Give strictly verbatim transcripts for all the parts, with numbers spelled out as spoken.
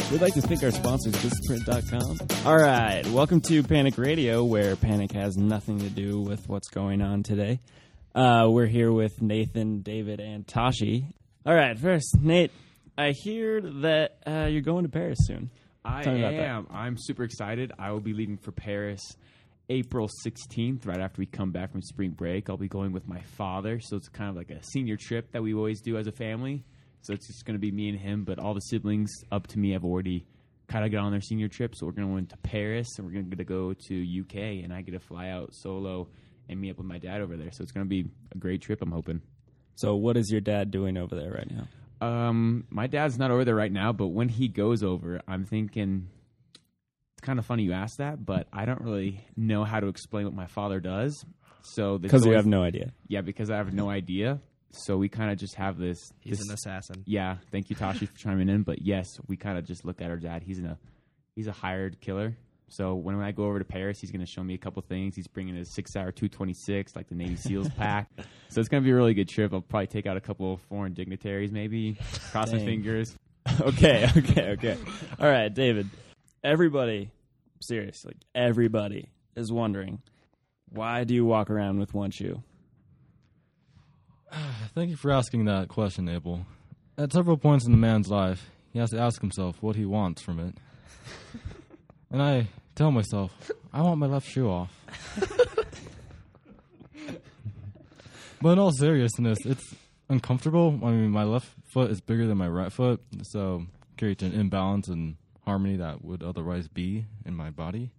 We'd like to thank our sponsors, business print dot com. All right, welcome to Panic Radio, where panic has nothing to do with what's going on today. Uh, we're here with Nathan, David, and Tashi. All right, first, Nate, I hear that uh, you're going to Paris soon. I am. I'm super excited. I will be leaving for Paris April sixteenth, right after we come back from spring break. I'll be going with my father, so it's kind of like a senior trip that we always do as a family. So it's just going to be me and him, but all the siblings up to me have already kind of got on their senior trip. So we're going to go into Paris, and we're going to go to U K, and I get to fly out solo and meet up with my dad over there. So it's going to be a great trip, I'm hoping. So what is your dad doing over there right now? Um, my dad's not over there right now, but when he goes over, I'm thinking it's kind of funny you asked that, but I don't really know how to explain what my father does. So because you have no idea. Yeah, because I have no idea. So we kind of just have this. He's this, an assassin. Yeah, thank you, Tashi, for chiming in. But yes, we kind of just look at our dad. He's in a he's a hired killer. So when, when I go over to Paris, he's going to show me a couple things. He's bringing his six-hour two twenty-six, like the Navy SEALs pack. So it's going to be a really good trip. I'll probably take out a couple of foreign dignitaries, maybe. Cross my fingers. okay, okay, okay. All right, David. Everybody, seriously, everybody is wondering, why do you walk around with one shoe? Thank you for asking that question, Abel. At several points in a man's life, he has to ask himself what he wants from it. And I tell myself, I want my left shoe off. But in all seriousness, it's uncomfortable. I mean, my left foot is bigger than my right foot, so it creates an imbalance and harmony that would otherwise be in my body.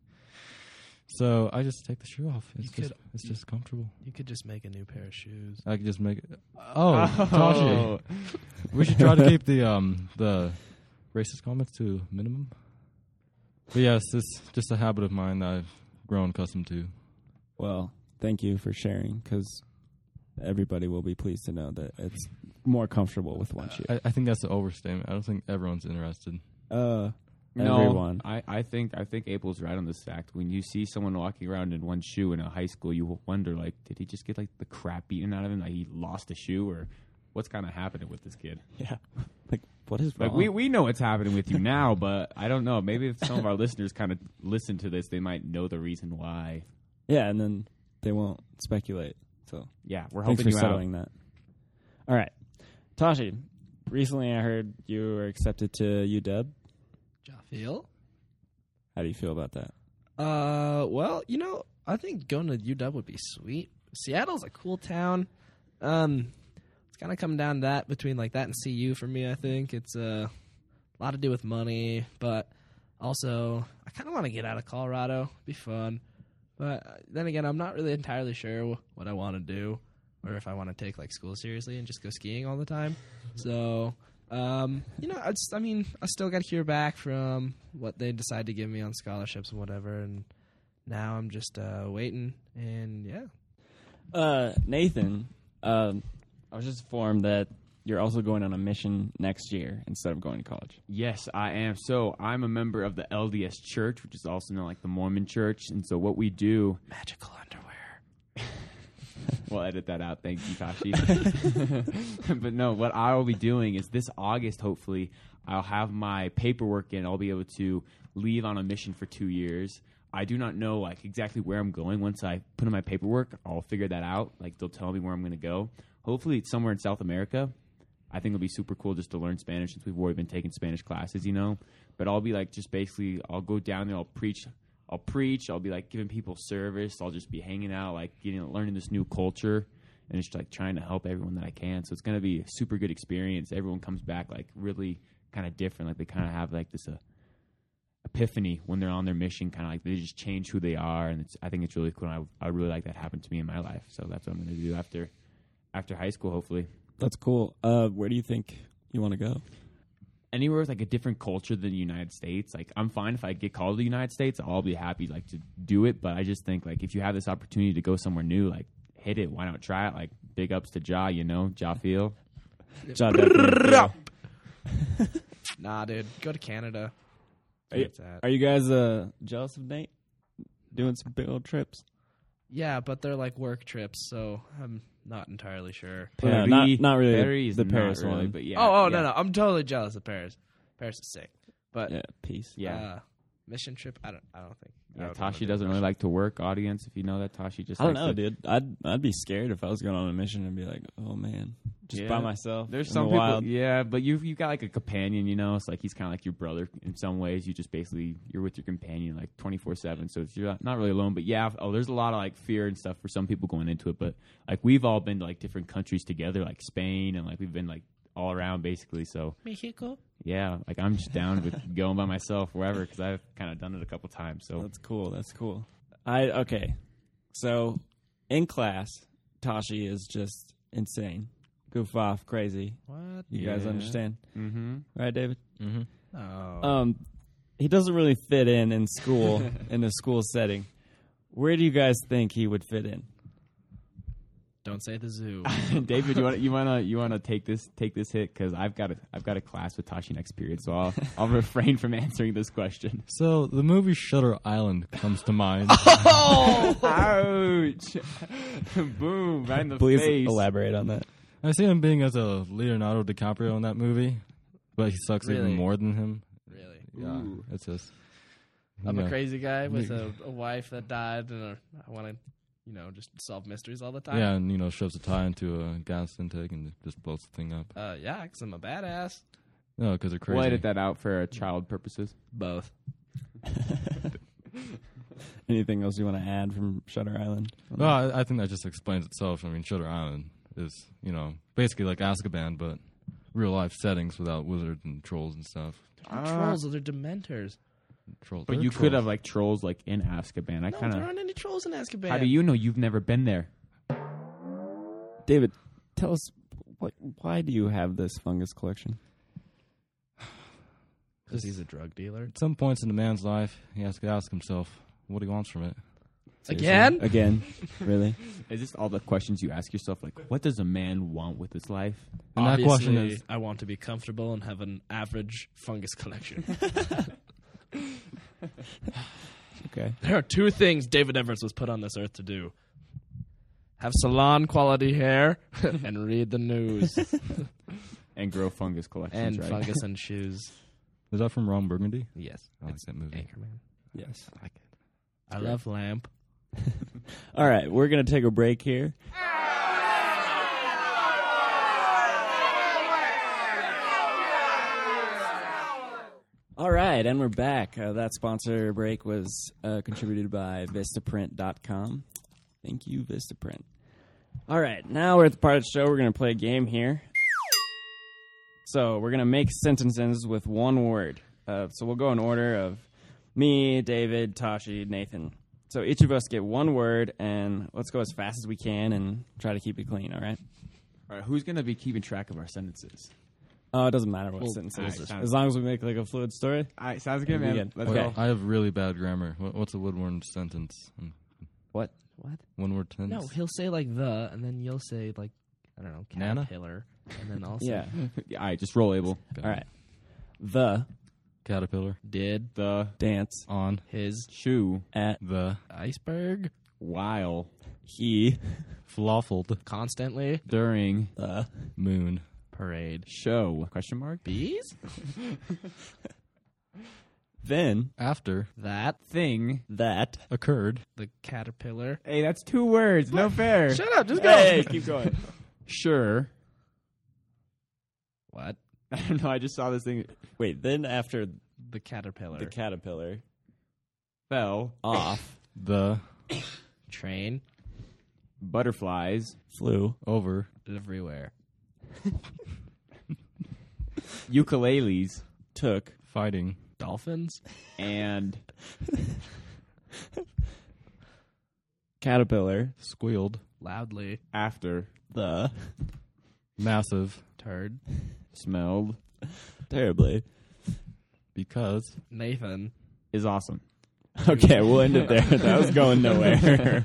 So I just take the shoe off. It's You just could- it's just comfortable. You could just make a new pair of shoes. I could just make it. Oh, Tashi. We should try to keep the um the racist comments to a minimum. But yes, it's just a habit of mine that I've grown accustomed to. Well, thank you for sharing, because everybody will be pleased to know that it's more comfortable with one shoe. I, I think that's an overstatement. I don't think everyone's interested. Uh, No, everyone. I, I think I think April's right on this fact. When you see someone walking around in one shoe in a high school, you will wonder, like, did he just get like the crap beaten out of him? Like he lost a shoe, or what's kind of happening with this kid? Yeah. Like, what is wrong? Like we we know what's happening with you now, but I don't know. Maybe if some of our listeners kind of listen to this, they might know the reason why. Yeah, and then they won't speculate. So Yeah, we're thanks helping for you out. settling that. All right. Tashi, recently I heard you were accepted to U W. Jaffiel? How do you feel about that? Uh, well, you know, I think going to U W would be sweet. Seattle's a cool town. Um, it's kind of coming down to that between like that and C U for me. I think it's uh, a lot to do with money, but also I kind of want to get out of Colorado. Be fun, but uh, then again, I'm not really entirely sure what I want to do, or if I want to take like school seriously and just go skiing all the time. So. Um, you know, I, just, I mean, I still got to hear back from what they decide to give me on scholarships and whatever, and now I'm just uh, waiting, and yeah. Uh, Nathan, um, I was just informed that you're also going on a mission next year instead of going to college. Yes, I am. So I'm a member of the L D S Church, which is also known like the Mormon Church. And so what we do... Magical underwear. We'll edit that out. Thank you, Tashi. But no, what I will be doing is this August, hopefully, I'll have my paperwork in. I'll be able to leave on a mission for two years. I do not know like exactly where I'm going. Once I put in my paperwork, I'll figure that out. Like they'll tell me where I'm going to go. Hopefully it's somewhere in South America. I think it'll be super cool just to learn Spanish since we've already been taking Spanish classes, you know. But I'll be like just basically I'll go down there, I'll preach I'll preach. I'll be like giving people service. I'll just be hanging out, like getting, learning this new culture, and just like trying to help everyone that I can. So it's gonna be a super good experience. Everyone comes back like really kind of different. Like they kind of have like this uh, epiphany when they're on their mission. Kind of like they just change who they are, and it's, I think it's really cool. And I I really like that happen to me in my life. So that's what I'm gonna do after after high school, hopefully. That's cool. Uh, where do you think you want to go? Anywhere with like a different culture than the United States. Like I'm fine if I get called to the United States, I'll be happy like to do it. But I just think like if you have this opportunity to go somewhere new, like hit it. Why not try it? Like big ups to Ja, you know, Ja Feel. Ja definitely. Nah, dude, go to Canada. Are you, are you guys uh, jealous of Nate doing some big old trips? Yeah, but they're like work trips, so I'm not entirely sure. Yeah, not, not really Paris the not Paris really, one. but yeah. oh, oh yeah. no, no, I'm totally jealous of Paris. Paris is sick. But Yeah, peace. Yeah. uh, mission trip, I don't. I don't think. I Yeah, would wanna Tashi do doesn't a really mission. like to work. Audience, if you know that, Tashi just I don't likes know, to- dude. I'd I'd be scared if I was going on a mission and be like, oh man, just Yeah. by myself. There's in some the people, wild. yeah, but you you got like a companion, you know. It's like he's kind of like your brother in some ways. You just basically you're with your companion like twenty-four seven, so it's, you're not, not really alone. But yeah, oh, there's a lot of like fear and stuff for some people going into it. But like we've all been to like different countries together, like Spain, and like we've been like all around basically. So Mexico. yeah, like I'm just down with going by myself wherever because I've kind of done it a couple times. So That's cool. That's cool. I okay. So in class, Tashi is just insane, goof off, crazy. What? You guys Yeah. understand, mm-hmm. right, David? Mm-hmm. Oh. Um, he doesn't really fit in in school in a school setting. Where do you guys think he would fit in? Don't say the zoo. David, you want you want to you want to take this take this hit because I've got a I've got a class with Tashi next period, so I'll I'll refrain from answering this question. So the movie Shutter Island comes to mind. Ouch! Boom! Right in the Please face. elaborate on that. I see him being as a Leonardo DiCaprio in that movie, but he sucks Really? even more than him. Really? Yeah, Ooh. it's just. I'm yeah. a crazy guy with a, a wife that died, and a, I want to, you know, just solve mysteries all the time. Yeah, and you know, shoves a tie into a gas intake and just blows the thing up. Uh, yeah, because I'm a badass. No, because they're crazy. We'll edit that out for uh, child purposes. Both. Anything else you want to add from Shutter Island? Well, I, I think that just explains itself. I mean, Shutter Island is, you know, basically like Azkaban, but real life settings without wizards and trolls and stuff. They're Uh, trolls, or they're dementors. Trolls. But they're you could trolls. have like trolls like in Azkaban. I No, kind there of. aren't any trolls in Azkaban. How do you know you've never been there? David, tell us what. Why do you have this fungus collection? Because he's a drug dealer. At some points in a man's life, he has to ask himself what he wants from it. Again? Again? Really? Is this all the questions you ask yourself? Like, what does a man want with his life? And that question Obviously, is, I want to be comfortable and have an average fungus collection. Okay. There are two things David Evers was put on this earth to do. Have salon quality hair and read the news. And grow fungus collections, and right? fungus and shoes. is that from Ron Burgundy? Yes. I like It's that movie. Anchorman. Yes. I like it. I great. love Lamp. All right, we're gonna take a break here. All right, and we're back. Uh, that sponsor break was uh, contributed by Vistaprint dot com. Thank you, Vistaprint. All right, now we're at the part of the show. We're going to play a game here. So we're going to make sentences with one word. Uh, so we'll go in order of me, David, Tashi, Nathan. So each of us get one word, and let's go as fast as we can and try to keep it clean, all right? All right, who's going to be keeping track of our sentences? Oh, it doesn't matter what Well, sentence all it right, is. sounds- As long as we make like a fluid story. All right, sounds good, We'll man. begin. Let's Okay. go. I have really bad grammar. What, what's a one-word sentence? What? What? One-word No, sentence? he'll say like the, and then you'll say like, I don't know, Nana? caterpillar. And then also Yeah. Yeah, all right, just roll Abel. All right. The Caterpillar. did The dance On his shoe at the iceberg while he fluffled constantly during the moon. parade. show question mark Bees? then After That, thing. that occurred, the caterpillar. Hey, that's two words. No fair. Shut up, just go. Hey, keep going. Sure. What? I don't know. I just saw this thing. Wait, then after The caterpillar. the caterpillar Fell. off the Train Butterflies. flew over everywhere. Ukuleles. took fighting Dolphins? And caterpillar squealed Loudly. after the massive Turd. smelled terribly. because Nathan. is awesome. Okay, we'll end it there. That was going nowhere.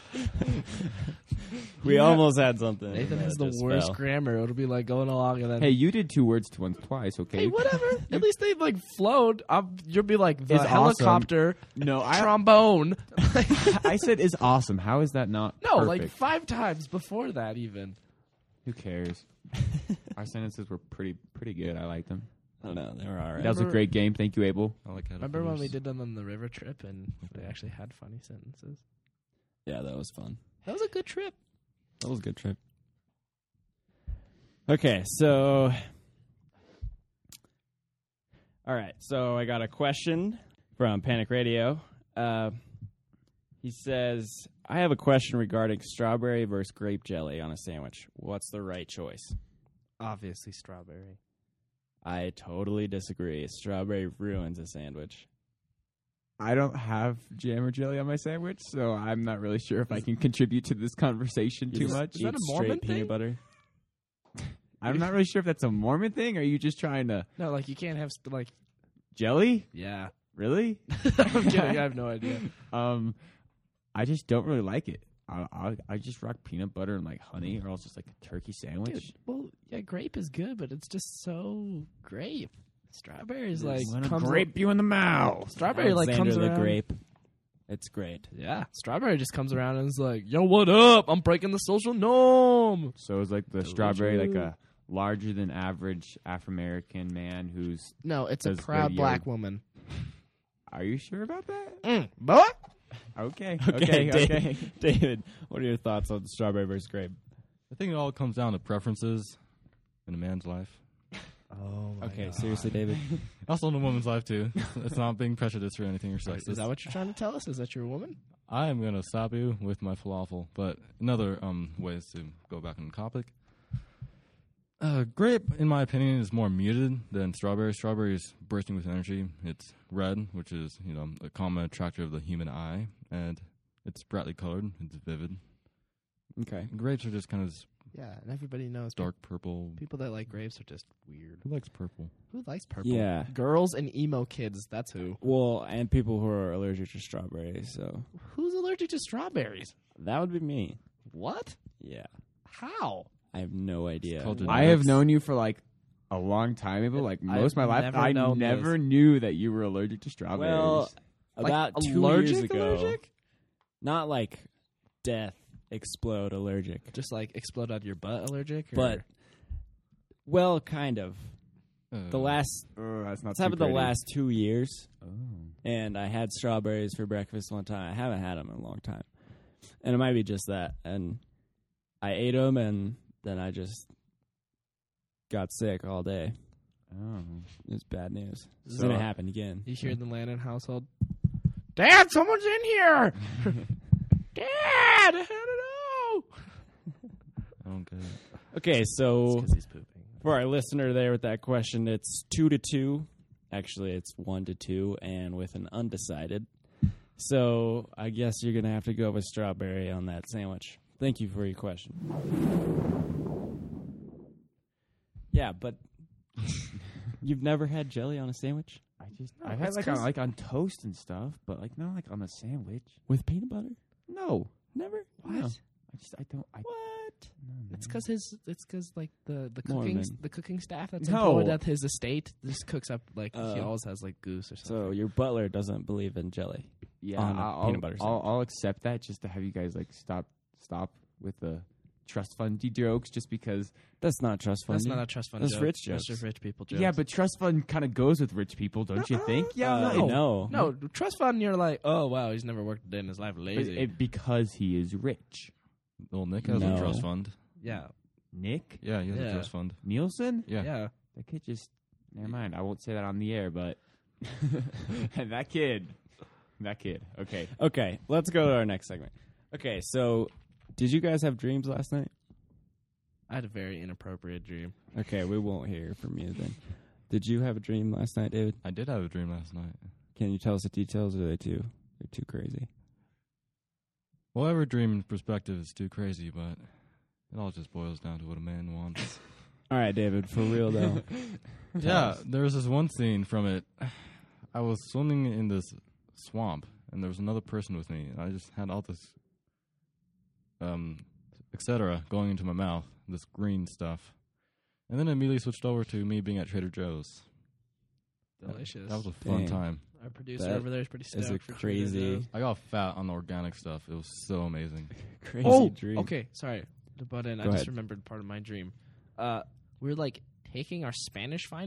We almost had something. Nathan but has it the just worst fell. grammar. It'll be like going along and then. Hey, you did two words to once twice, okay? Hey, whatever. At least they like flowed. Um, you'll be like the Is awesome. helicopter, No, I trombone. I said is awesome. How is that not no, perfect? like five times before that even. Who cares? Our sentences were pretty pretty good. I liked them. I don't know. They were all right. That was a Remember- great game. Thank you, Abel. I like Remember when we Caterpillars. did them on the river trip and they actually had funny sentences? Yeah, that was fun. That was a good trip. That was a good trip. Okay, so. All right, so I got a question from Panic Radio. Uh, he says, I have a question regarding strawberry versus grape jelly on a sandwich. What's the right choice? Obviously, strawberry. I totally disagree. Strawberry ruins a sandwich. I don't have jam or jelly on my sandwich, so I'm not really sure if I can contribute to this conversation You too just much. Is that eat a straight Mormon peanut thing? butter? I'm not really sure if that's a Mormon thing, or are you just trying to... No, like you can't have st- like. Jelly? Yeah. Really? I'm kidding. I have no idea. Um, I just don't really like it. I, I I just rock peanut butter and like honey, or else just like a turkey sandwich. Dude, well, yeah, grape is good, but it's just so grape. Strawberry is like I'm gonna comes grape you in the mouth. Strawberry like comes Alexander the around. grape. It's great. Yeah, strawberry just comes around and is like, "Yo, what up? I'm breaking the social norm." So is like the Delicious. strawberry like a larger than average Afro American man who's. No, it's a Does proud radio- black woman. Are you sure about that? Mm, boy. Okay. Okay, Okay. Dave- Okay. David, what are your thoughts on strawberry versus grape? I think it all comes down to preferences in a man's life. Oh my Okay, God. seriously, David. Also in a woman's life, too. It's not being prejudiced or anything or Wait, sexist. is that what you're trying to tell us? Is that you're a woman? I am going to stop you with my falafel. But another um, ways to go back on the topic. Uh, grape, in my opinion, is more muted than strawberry. Strawberry is bursting with energy. It's red, which is, you know, a common attractor of the human eye. And it's brightly colored. It's vivid. Okay. Grapes are just kind of Yeah, and everybody knows dark purple. people that like grapes are just weird. Who likes purple? Who likes purple? Yeah. Girls and emo kids, that's who. Well, and people who are allergic to strawberries, so Who's allergic to strawberries? that would be me. What? Yeah. How? I have no idea. called why. I have known you for like a long time, Abel. Like most of my life, never I known never knew that you were allergic to strawberries. Well, Like, about two allergic, years ago. allergic? Not like death, explode, allergic. Just like explode out of your butt allergic? Or? But, well, kind of. Uh, The last, oh, that's not. it's too happened the pretty. last two years, Oh. and I had strawberries for breakfast one time. I haven't had them in a long time. And it might be just that. And I ate them, and then I just got sick all day. Oh. It was bad news. It's So- going to happen again. You hear the Lannon household? Dad, someone's in here! Dad! I don't know! I don't get it. Okay, so Because he's pooping. for our listener there with that question, it's two to two. Actually, it's one to two, and with an undecided. So I guess you're going to have to go with strawberry on that sandwich. Thank you for your question. Yeah, but you've never had jelly on a sandwich I just No, I've had that's like on 'cause- like on toast and stuff, but like not like on a sandwich. with peanut butter? No, Never. no. I just I don't. I, What? no, man. It's because his. It's because like the the Mormon. cooking the cooking staff that's No. employed at his estate just cooks up like he Uh, always has like goose or something. So your butler doesn't believe in jelly. yeah, on a I'll, peanut butter I'll, sandwich. I'll accept that just to have you guys like stop stop with the trust fundy jokes, just because. That's not trust fund. That's not a trust fund. That's joke. rich That's jokes. just rich people jokes. Yeah, but trust fund kind of goes with rich people, don't you think? Yeah, Uh, no, no. no trust fund. You're like, oh wow, he's never worked a day in his life. But Lazy. it, because he is rich. Well, Nick has No. a trust fund. yeah, Nick Yeah, he has Yeah. a trust fund. Nielsen. Yeah. yeah. That kid just. Never mind. I won't say that on the air, but that kid, that kid. Okay. Okay, let's go to our next segment. Okay, so did you guys have dreams last night? I had a very inappropriate dream. Okay, we won't hear from you then. Did you have a dream last night, David? I did have a dream last night. Can you tell us the details, or are they too they're too crazy? Well, every dream in perspective is too crazy, but it all just boils down to what a man wants. All right, David, for real though. Yeah, there was this one scene from it. I was swimming in this swamp, and there was another person with me, and I just had all this, um, et cetera, going into my mouth, this green stuff. And then it immediately switched over to me being at Trader Joe's. Delicious. That was a fun Dang. time. Our producer That over there is pretty stoked is a for Trader crazy- Joe's. I got fat on the organic stuff. It was so amazing. Crazy Oh, dream. okay. Sorry to butt in. I Go just ahead. remembered part of my dream. Uh, we were like taking our Spanish final,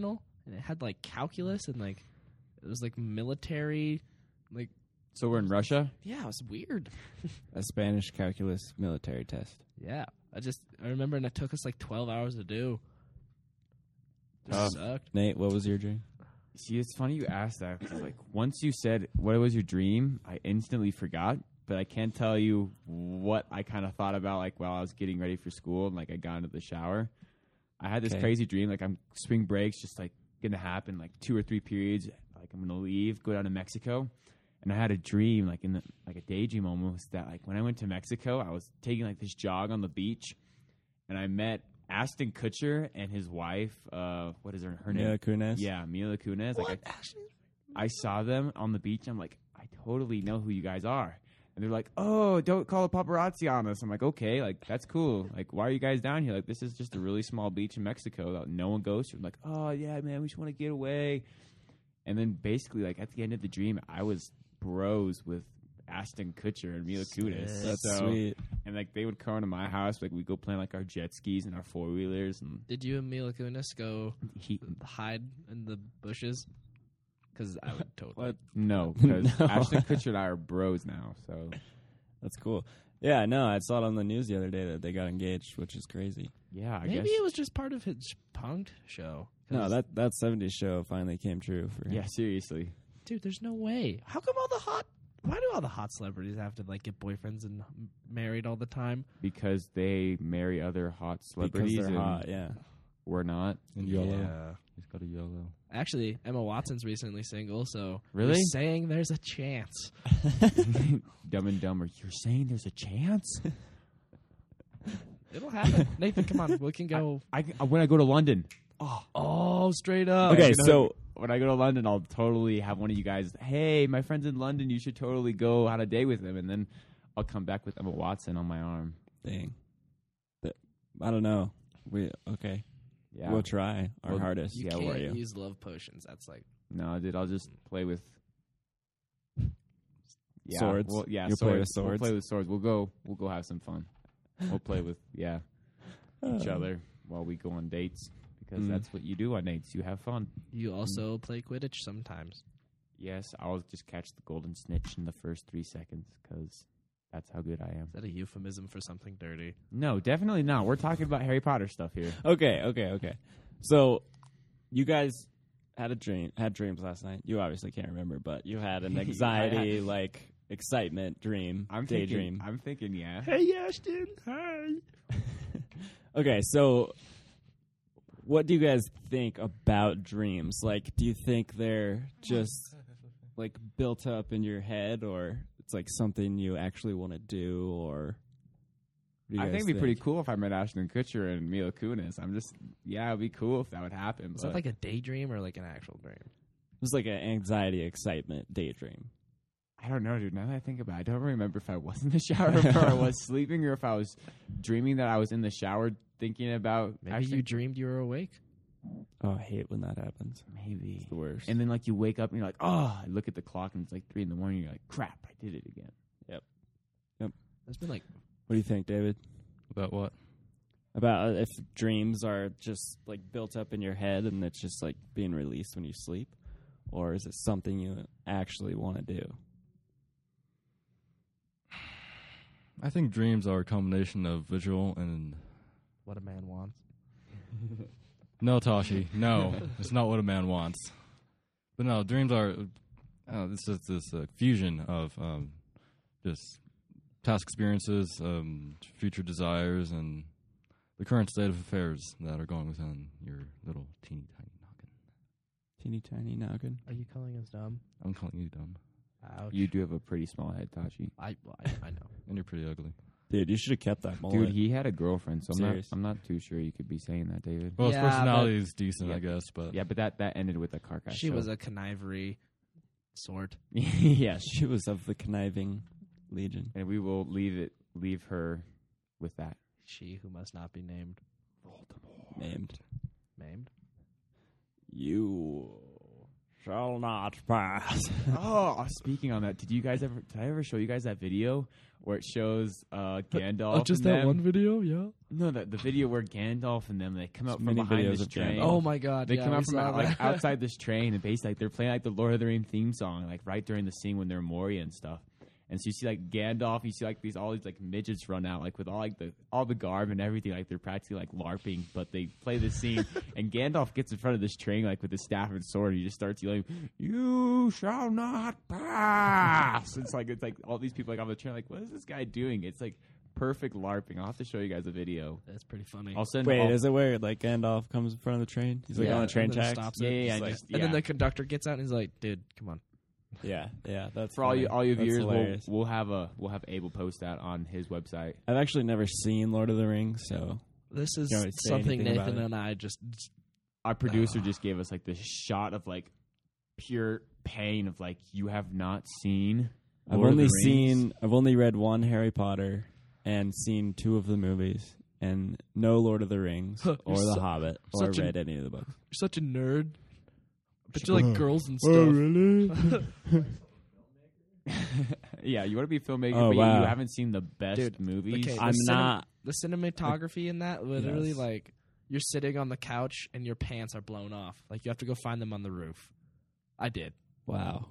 and it had like calculus and like it was like military, like So we're in Russia. yeah, it was weird. A Spanish calculus military test. Yeah, I just I remember, and it took us like twelve hours to do. It Tough. sucked. Nate, what was your dream? See, it's funny you asked that. 'Cause, like, once you said what was your dream, I instantly forgot. But I can't tell you what I kind of thought about, like while I was getting ready for school and like I got into the shower. I had this Okay. crazy dream, like I'm spring breaks just like gonna happen, like two or three periods. Like I'm gonna leave, go down to Mexico, and I had a dream, like in the like a daydream almost, that like when I went to Mexico, I was taking like this jog on the beach, and I met Ashton Kutcher and his wife. Uh, what is her her Mila name? Kunis? Yeah, Mila Kunis. Like I, I saw them on the beach. I'm like, I totally know who you guys are. And they're like, oh, don't call a paparazzi on us. I'm like, okay, like, that's cool. Like, why are you guys down here? Like, this is just a really small beach in Mexico that no one goes to. I'm like, oh, yeah, man, we just want to get away. And then basically, like, at the end of the dream, I was bros with Ashton Kutcher and Mila Kunis. That's So- sweet. And, like, they would come to my house. Like, we'd go play, like, our jet skis and our four-wheelers. And Did you and Mila Kunis go he, hide in the bushes? Because I would totally. What? no, because No. Ashton Kutcher and I are bros now. So, That's cool. Yeah, no, I saw it on the news the other day that they got engaged, which is crazy. yeah, I Maybe guess. it was just part of his punked show. 'Cause- No, that that seventies show finally came true for him. Yeah, seriously. dude, there's no way. How come all the hot? Why do all the hot celebrities have to like get boyfriends and m- married all the time? Because they marry other hot because celebrities they're and hot. Yeah. we're not. And YOLO. He's got a YOLO. Actually, Emma Watson's recently single, so Really? you're saying there's a chance. Dumb and Dumber. You're saying there's a chance? It'll happen. Nathan, come on, we can go. I, I when I go to London. Oh, straight up. Okay, You know, so when I go to London, I'll totally have one of you guys. Hey, my friend's in London. You should totally go on a date with him, and then I'll come back with Emma Watson on my arm. dang, But, I don't know. We okay. Yeah. We'll try our Well, hardest. You Yeah, can't where are you? use love potions. That's like No, dude. I'll just play with yeah, Swords? Well, yeah, You'll swords. play with We'll swords? play with swords. We'll go. We'll go have some fun. We'll play with yeah each other while we go on dates because Mm. that's what you do on dates. You have fun. you also play Quidditch sometimes. Yes, I'll just catch the golden snitch in the first three seconds because that's how good I am. Is that a euphemism for something dirty? No, definitely not. We're talking about Harry Potter stuff here. Okay, okay, okay. So, you guys had a dream, had dreams last night. You obviously can't remember, but you had an anxiety, like excitement dream, I'm daydream. thinking. I'm thinking. Yeah. Hey, Ashton. Hi. Okay, so what do you guys think about dreams? Like, do you think they're just like built up in your head, or it's like something you actually want to do, or? what do you I guys think it'd be pretty cool if I met Ashton Kutcher and Mila Kunis. I'm just, yeah, it'd be cool if that would happen. Is but that like a daydream or like an actual dream? It was like an anxiety, excitement daydream. I don't know, dude. Now that I think about it, I don't remember if I was in the shower or if I was sleeping or if I was dreaming that I was in the shower thinking about Maybe Ashton. you dreamed you were awake. Oh, I hate when that happens. Maybe. It's the worst. And then, like, you wake up and you're like, oh, I look at the clock and it's like three in the morning. You're like, crap, I did it again. It's been like What do you think, David? About what? About uh, if dreams are just like built up in your head and it's just like being released when you sleep, or is it something you actually want to do? I think dreams are a combination of visual and what a man wants. no, Tashi, no, it's not what a man wants. But no, dreams are. Uh, it's just this uh, fusion of um, just past experiences, um, future desires, and the current state of affairs that are going within your little teeny tiny noggin. Teeny tiny noggin. Are you calling us dumb? I'm calling you dumb, Ouch. You do have a pretty small head, Tashi. I, well, I I know. and you're pretty ugly. Dude, you should have kept that mullet. Dude, he had a girlfriend, so I'm not, Serious. I'm not too sure you could be saying that, David. Well, Yeah, his personality is decent, Yeah. I guess, but Yeah, but that, that ended with a car crash. She so- was a connivery sort. yes. She was of the conniving legion. And we will leave it, leave her with that. She who must not be named. Named Named? you. shall not pass. Oh, speaking on that, did you guys ever? Did I ever show you guys that video where it shows uh, Gandalf? Oh, just and that them? one video, yeah. No, the the video where Gandalf and them they come out Just from many behind videos this of train. Gandalf. Oh my god, They yeah, come we out from saw out, like that. outside this train, and basically like they're playing like the Lord of the Rings theme song, like right during the scene when they're in Moria and stuff. And so you see like Gandalf, you see like these all these like midgets run out, like with all like the all the garb and everything, like they're practically like LARPing. But they play this scene, and Gandalf gets in front of this train like with his staff and sword. He just starts yelling, "You shall not pass!" It's like it's like all these people like on the train, like what is this guy doing? It's like perfect LARPing. I'll have to show you guys a video. That's pretty funny. I'll send. Wait, I'll, is it where like Gandalf comes in front of the train? He's like Yeah, on the train and then tracks. stops Yeah, it. yeah, He's yeah, like- just- and then yeah. the conductor gets out and he's like, "Dude, come on." Yeah, yeah. That's for all funny. you all your That's viewers, we'll, hilarious. we'll have a we'll have Abel post that on his website. I've actually never seen Lord of the Rings, so This is You want me to say something anything about Nathan it? and I just. Our producer Ugh. just gave us like this shot of like pure pain of like you have not seen. I've Lord of only the Rings? seen I've only read one Harry Potter and seen two of the movies and no Lord of the Rings Huh, or you're The su- Hobbit or such a- read any of the books. You're such a nerd. But you like girls and stuff. really? Yeah, you want to be a filmmaker, Oh, but you- wow. you haven't seen the best Dude, movies. okay, I'm the cinem- not. The cinematography in that, literally, Yes. like, you're sitting on the couch and your pants are blown off. Like, you have to go find them on the roof. I did. Wow.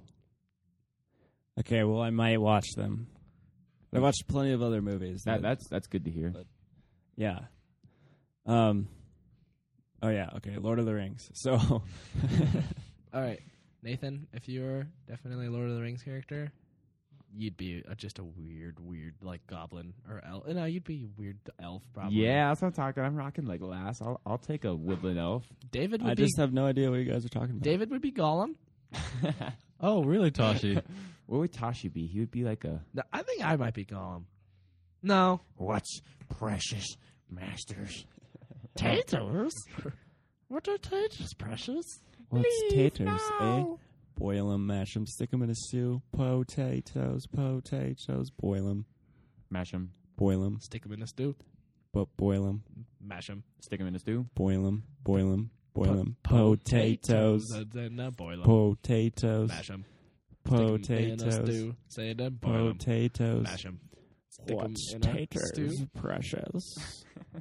Okay, well I might watch them. I watched plenty of other movies. that, that's that's good to hear. yeah. Um. Oh yeah. Okay. Lord of the Rings. So. All right, Nathan, if you were definitely a Lord of the Rings character, you'd be a, just a weird, weird, like, goblin or elf. No, you'd be a weird elf, probably. Yeah, that's what I'm talking. I'm rocking like last. I'll I'll take a woodland elf. David would I be just have no idea what you guys are talking about. David would be Gollum. Oh, really, Tashi? What would Tashi be? He would be like a No, I think I might be Gollum. No. what's precious masters. Taters? What are taters, precious? What's taters, eh? Boil 'em, mash 'em, stick 'em in a stew. Potatoes, potatoes, boil 'em, Mash them, boil 'em, Stick them in a stew. but boil 'em, Mash them. stick them in a stew. boil 'em, boil 'em, boil 'em. Potatoes, Then uh, boil them. potatoes, Mash them. potatoes, Say them. Boil them. potatoes. Mash them. Stick 'em What's in a taters, stew. precious?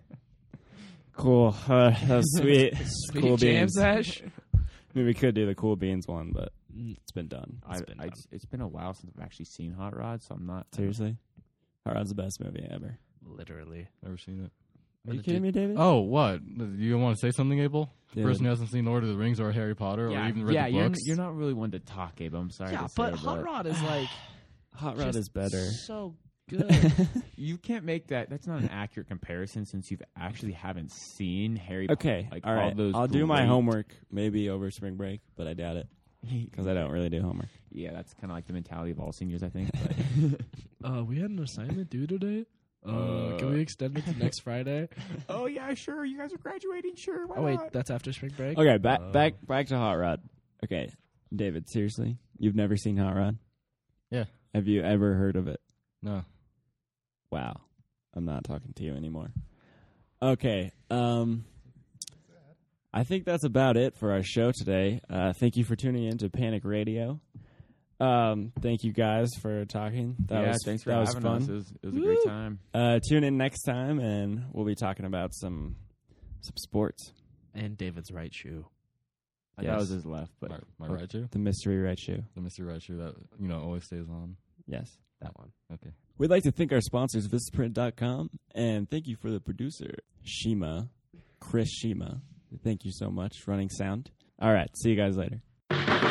Cool. Uh, that was sweet. Sweet cool jam beans. sash. I mean, we could do the cool beans one, but Mm, it's been done. I, been I, done. it's been a while since I've actually seen Hot Rod, so I'm not Seriously? Hot Rod's the best movie ever. Literally. Never seen it. Are you the kidding me, David? Oh, what? You want to say something, Abel? The David. person who hasn't seen Lord of the Rings or Harry Potter Yeah, or even read yeah, the you're, books. you're not really one to talk, Abe. I'm sorry Yeah, to say, but Hot Rod is like Hot Rod just is better. so good. You can't make that. That's not an accurate comparison since you actually haven't seen Harry. Okay, like, all right. All those I'll do my great- homework maybe over spring break, but I doubt it because I don't really do homework. Yeah, that's kind of like the mentality of all seniors, I think. But uh, we had an assignment due today. Uh, Uh, can we extend it to next Friday? oh yeah, sure. You guys are graduating, sure. Why Oh wait, not? that's after spring break. Okay, back Uh, back back to Hot Rod. Okay, David, seriously, you've never seen Hot Rod? Yeah. Have you ever heard of it? No. Wow, I'm not talking to you anymore. Okay, um, I think that's about it for our show today. Uh, thank you for tuning in to Panic Radio. Um, thank you guys for talking. That yeah, was thanks for that was having fun. us. It was, it was a great time. Uh, tune in next time, and we'll be talking about some some sports. And David's right shoe. That Yes. was his left, but My, my right shoe? The mystery right shoe. The mystery right shoe that, you know, always stays on. Yes. That one. Okay. We'd like to thank our sponsors, Vistaprint dot com, and thank you for the producer, Shima, Chris Shima. Thank you so much, running sound. All right, see you guys later.